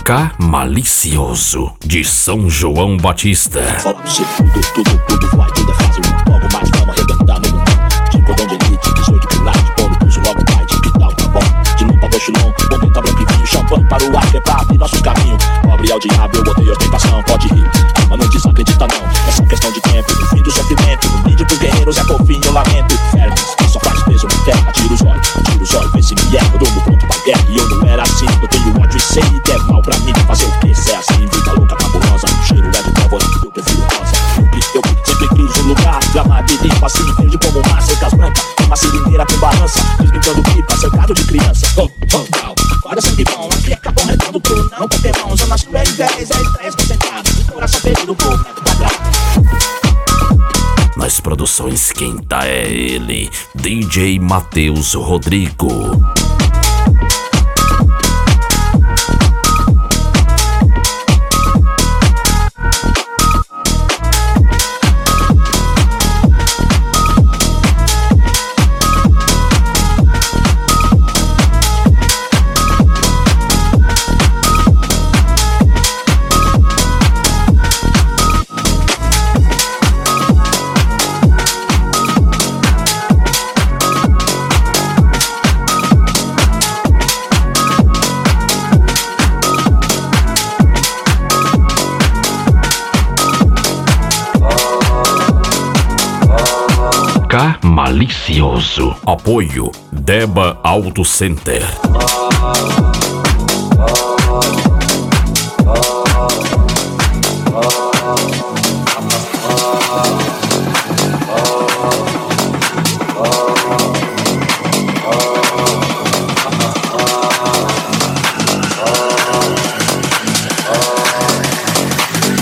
K Malicioso, de São João Batista. Fala-se tudo vai, tudo é fácil. Logo mais vamos arrebentar no mundo. De cordão de elite, 18 pilares, de pão no pulso, logo vai, de que tal, tá bom? De lupa, bochilão, bom tenta branco e vinho, champanhe para o ar, que é pra abrir nossos caminhos. Pobre ao diabo, eu odeio ostentação, pode rir, mas não desacredita não. É só questão de tempo, no fim do sofrimento. No brinde pros guerreiros é por fim, eu lamento. Fermes, quem só faz peso na terra, tira os olhos, vê se me erra. Eu durmo pronto pra guerra e eu não era assim. Eu tenho ódio e sei que é mal pra mim. Fazer o que? Se é assim, vida louca, cabulosa. O cheiro é de pólvora, eu prefiro rosa. Eu sempre quis um lugar, gramado e limpo assim, verde como mar, cercas brancas, uma seringueira com balança, desbrincando pipa, cercado de criança. Olha sangue bom, aqui é Capão Redondo, pro não Pokémon, zona sul é 10, é estresse concentrado, coração perdido por metro quadrado. Nas produções quem tá é ele, DJ Matheus Rodrigo. K Malicioso. Apoio Deba Auto Center.